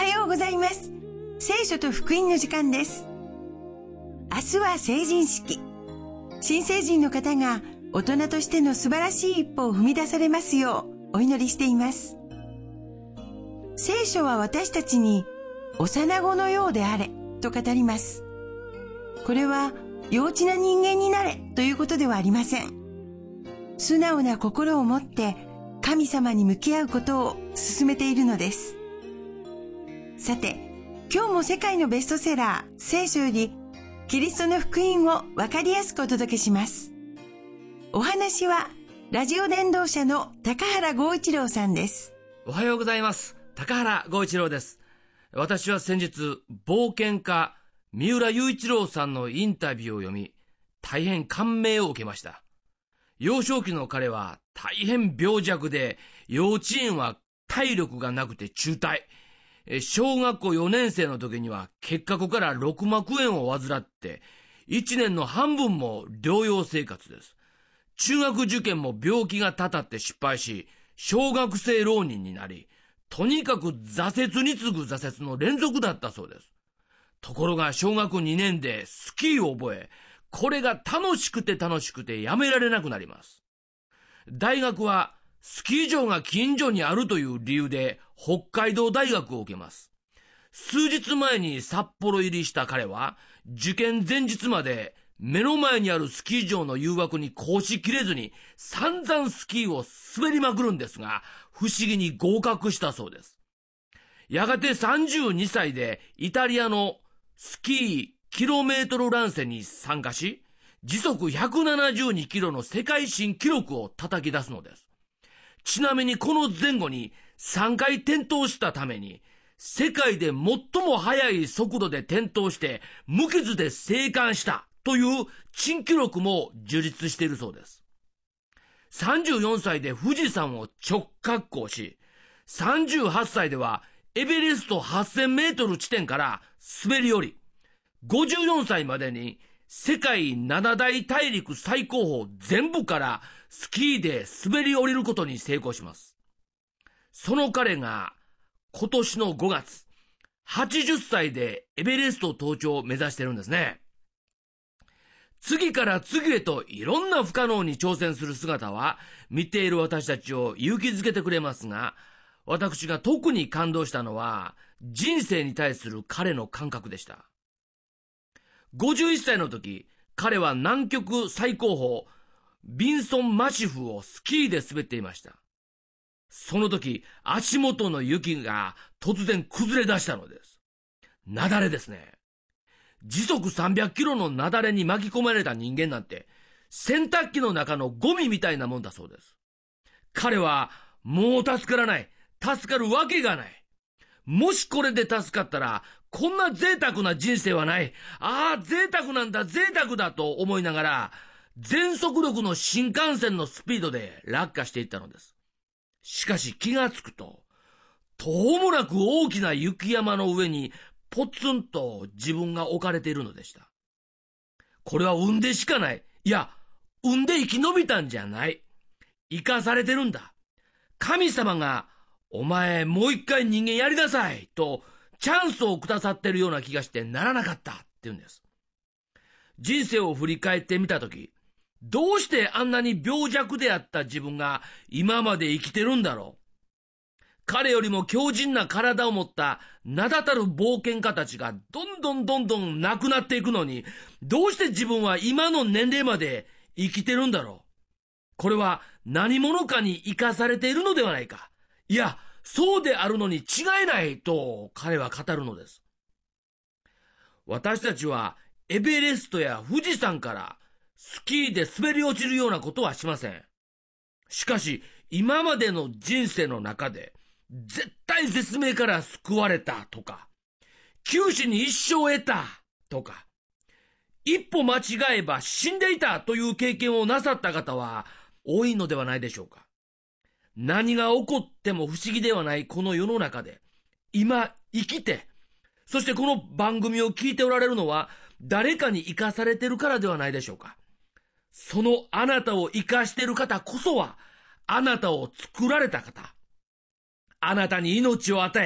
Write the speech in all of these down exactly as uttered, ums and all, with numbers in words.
はようございます。聖書と福音の時間です。明日は成人式。新成人の方が大人としての素晴らしい一歩を踏み出されますようお祈りしています。聖書は私たちに幼子のようであれと語ります。これは幼稚な人間になれということではありません。素直な心を持って神様に向き合うことを進めているのです。さて、今日も世界のベストセラー聖書よりキリストの福音をわかりやすくお届けします。お話はラジオ伝道者の高原剛一郎さんです。 おはようございます。高原剛一郎です。私は先日冒険家三浦雄一郎さんのインタビューを読み、大変感銘を受けました。幼少期の彼は大変病弱で、幼稚園は体力がなくて中退。小学校よねん生の時には結核からろく膜炎を患って、いちねんの半分も療養生活です。中学受験も病気がたたって失敗し、小学生浪人になり、とにかく挫折に次ぐ挫折の連続だったそうです。ところが小学にねんでスキーを覚え、これが楽しくて楽しくてやめられなくなります。大学はスキー場が近所にあるという理由で北海道大学を受けます。数日前に札幌入りした彼は、受験前日まで目の前にあるスキー場の誘惑に抗しきれずに散々スキーを滑りまくるんですが、不思議に合格したそうです。やがてさんじゅうにさいでイタリアのスキーキロメートルランセに参加し、時速ひゃくななじゅうにキロの世界新記録を叩き出すのです。ちなみにこの前後にさんかい転倒したために、世界で最も速い速度で転倒して無傷で生還したという珍記録も樹立しているそうです。さんじゅうよんさいで富士山を直滑降し、さんじゅうはっさいではエベレストはっせんメートル地点から滑り降り、ごじゅうよんさいまでに世界なな大大陸最高峰全部からスキーで滑り降りることに成功します。その彼が今年のごがつ、はちじゅっさいでエベレスト登頂を目指してるんですね。次から次へといろんな不可能に挑戦する姿は見ている私たちを勇気づけてくれますが、私が特に感動したのは人生に対する彼の感覚でした。ごじゅういっさいの時、彼は南極最高峰ビンソンマシフをスキーで滑っていました。その時、足元の雪が突然崩れ出したのです。雪崩ですね。時速さんびゃくキロの雪崩に巻き込まれた人間なんて、洗濯機の中のゴミみたいなもんだそうです。彼は、もう助からない。助かるわけがない。もしこれで助かったら、こんな贅沢な人生はない。ああ、贅沢なんだ、贅沢だと思いながら、全速力の新幹線のスピードで落下していったのです。しかし気がつくと、途方もなく大きな雪山の上にポツンと自分が置かれているのでした。これは運でしかない。いや、運で生き延びたんじゃない。生かされてるんだ。神様が、お前もう一回人間やりなさいとチャンスをくださってるような気がしてならなかったって言うんです。人生を振り返ってみたとき、どうしてあんなに病弱であった自分が今まで生きてるんだろう。彼よりも強靭な体を持った名だたる冒険家たちがどんどんどんどん亡くなっていくのに、どうして自分は今の年齢まで生きてるんだろう。これは何者かに生かされているのではないか。いや、そうであるのに違いないと彼は語るのです。私たちはエベレストや富士山からスキーで滑り落ちるようなことはしません。しかし今までの人生の中で絶対絶命から救われたとか、九死に一生を得たとか、一歩間違えば死んでいたという経験をなさった方は多いのではないでしょうか。何が起こっても不思議ではないこの世の中で、今生きて、そしてこの番組を聞いておられるのは誰かに生かされているからではないでしょうか。そのあなたを生かしている方こそは、あなたを作られた方。あなたに命を与え、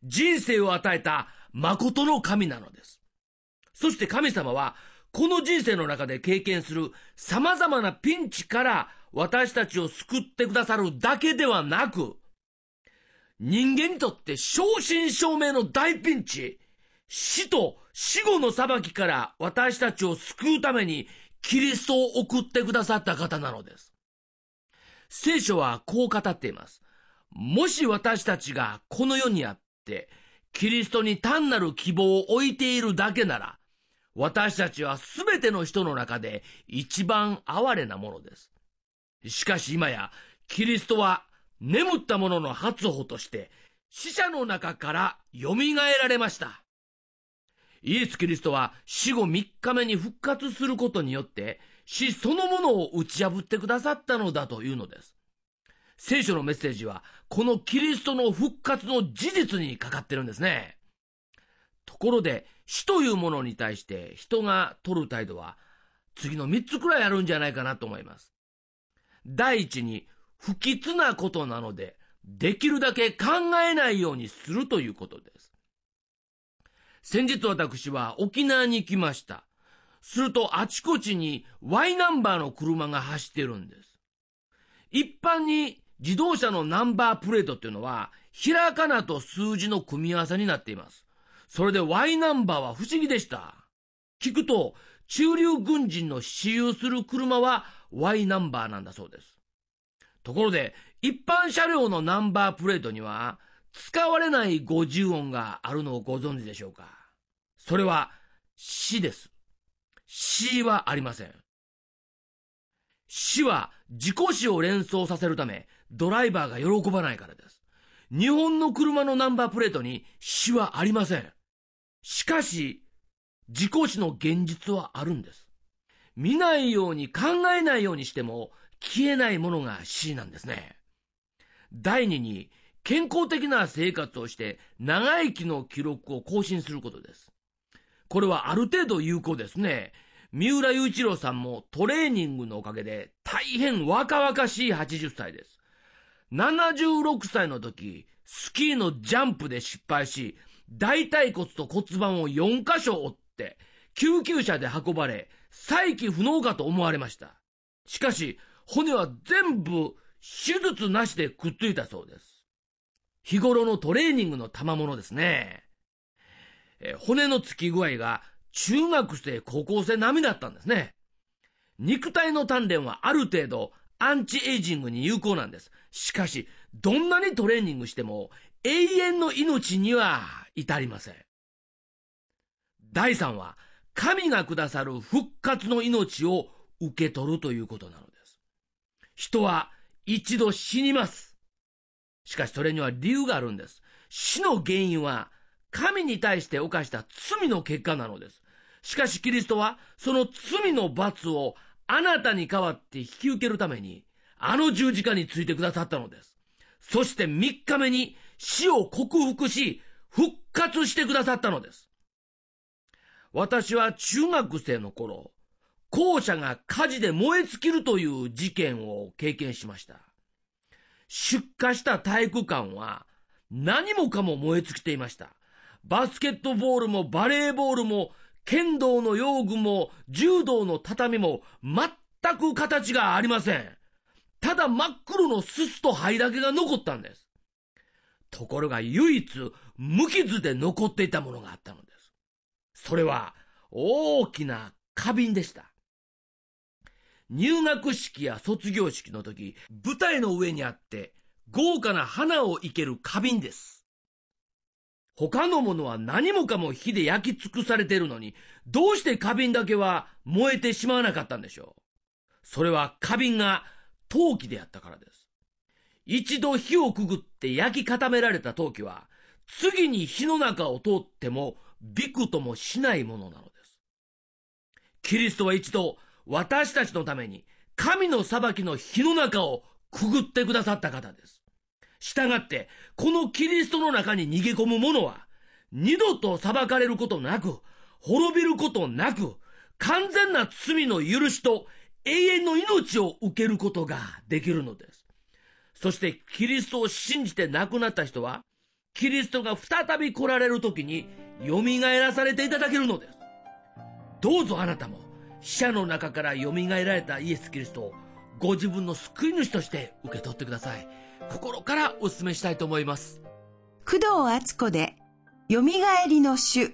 人生を与えた誠の神なのです。そして神様は、この人生の中で経験する様々なピンチから私たちを救ってくださるだけではなく、人間にとって正真正銘の大ピンチ、死と死後の裁きから私たちを救うためにキリストを送ってくださった方なのです。聖書はこう語っています。もし私たちがこの世にあって、キリストに単なる希望を置いているだけなら、私たちはすべての人の中で一番哀れなものです。しかし今や、キリストは眠った者の初歩として、死者の中から蘇られました。イエス・キリストは死後みっかめに復活することによって、死そのものを打ち破ってくださったのだというのです。聖書のメッセージは、このキリストの復活の事実にかかってるんですね。ところで、死というものに対して人が取る態度は、次のみっつくらいあるんじゃないかなと思います。第一に、不吉なことなので、できるだけ考えないようにするということです。先日私は沖縄に行きました。するとあちこちに ワイ ナンバーの車が走ってるんです。一般に自動車のナンバープレートっていうのは、ひらがなと数字の組み合わせになっています。それで ワイ ナンバーは不思議でした。聞くと、駐留軍人の私有する車は ワイ ナンバーなんだそうです。ところで、一般車両のナンバープレートには、使われないごじゅう音があるのをご存知でしょうか。それは、死です。死はありません。死は自己死を連想させるため、ドライバーが喜ばないからです。日本の車のナンバープレートに死はありません。しかし、自己死の現実はあるんです。見ないように考えないようにしても消えないものが死なんですね。第二に、健康的な生活をして長生きの記録を更新することです。これはある程度有効ですね。三浦雄一郎さんもトレーニングのおかげで大変若々しいはちじゅっさいです。ななじゅうろくさいの時、スキーのジャンプで失敗し、大腿骨と骨盤をよんかしょ折って救急車で運ばれ、再起不能かと思われました。しかし骨は全部手術なしでくっついたそうです。日頃のトレーニングの賜物ですね。え骨のつき具合が中学生高校生並みだったんですね。肉体の鍛錬はある程度アンチエイジングに有効なんです。しかしどんなにトレーニングしても永遠の命には至りません。だいさんは神がくださる復活の命を受け取るということなのです。人は一度死にます。しかしそれには理由があるんです。死の原因は神に対して犯した罪の結果なのです。しかしキリストはその罪の罰をあなたに代わって引き受けるためにあの十字架についてくださったのです。そしてみっかめに死を克服し復活してくださったのです。私は中学生の頃、校舎が火事で燃え尽きるという事件を経験しました。出火した体育館は何もかも燃え尽きていました。バスケットボールもバレーボールも剣道の用具も柔道の畳も全く形がありません。ただ真っ黒のすすと灰だけが残ったんです。ところが唯一無傷で残っていたものがあったのです。それは大きな花瓶でした。入学式や卒業式の時、舞台の上にあって豪華な花を生ける花瓶です。他のものは何もかも火で焼き尽くされているのに、どうして花瓶だけは燃えてしまわなかったんでしょう。それは花瓶が陶器であったからです。一度火をくぐって焼き固められた陶器は、次に火の中を通ってもびくともしないものなのです。キリストは一度私たちのために神の裁きの火の中をくぐってくださった方です。したがって、このキリストの中に逃げ込む者は、二度と裁かれることなく、滅びることなく、完全な罪の許しと永遠の命を受けることができるのです。そして、キリストを信じて亡くなった人は、 キリストが再び来られる時によみがえらされていただけるのです。どうぞあなたも死者の中からよみがえられたイエス・キリストをご自分の救い主として受け取ってください。心からお勧めしたいと思います。 工藤敦子でよみがえりの主。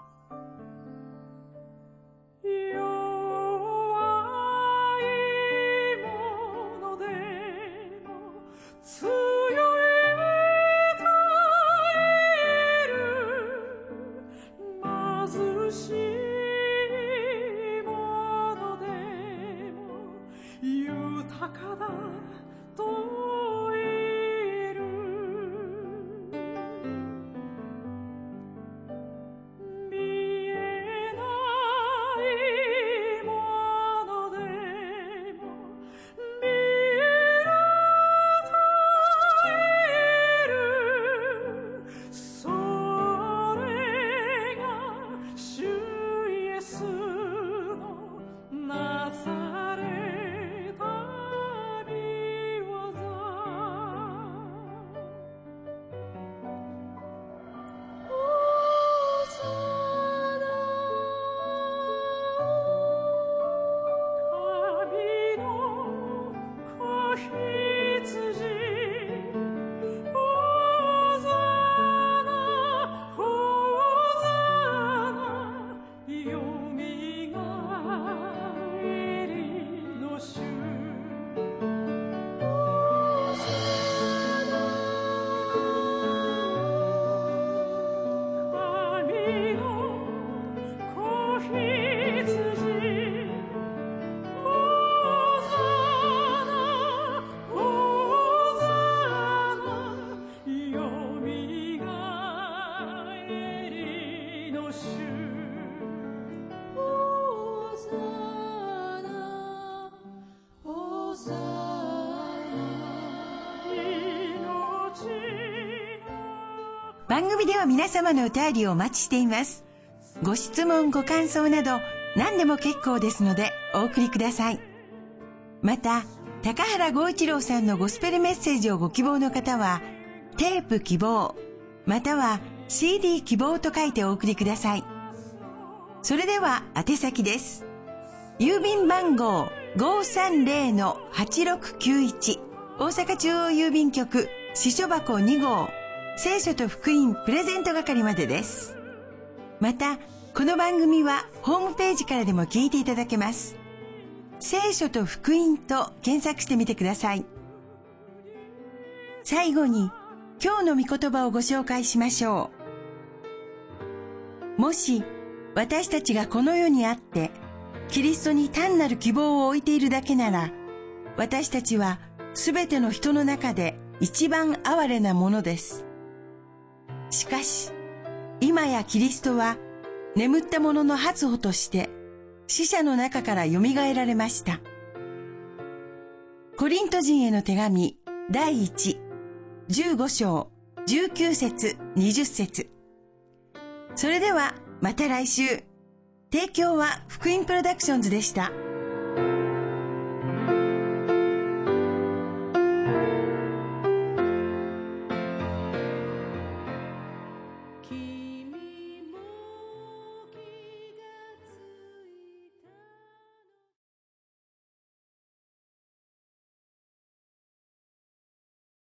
番組では皆様のお便りをお待ちしています。ご質問、ご感想など何でも結構ですのでお送りください。また、高原剛一郎さんのゴスペルメッセージをご希望の方は、テープ希望、または シーディー 希望と書いてお送りください。それでは宛先です。郵便番号 ごーさんぜろのはちろくきゅういち 大阪中央郵便局支所箱に号聖書と福音プレゼント係までです。また、この番組はホームページからでも聞いていただけます。聖書と福音と検索してみてください。最後に、今日の御言葉をご紹介しましょう。もし、私たちがこの世にあって、キリストに単なる希望を置いているだけなら、私たちはすべての人の中で一番哀れなものです。しかし、今やキリストは眠った者の初歩として死者の中からよみがえられました。コリント人への手紙第一、じゅうご章、じゅうきゅう節、にじゅう節。それではまた来週。提供は福音プロダクションズでした。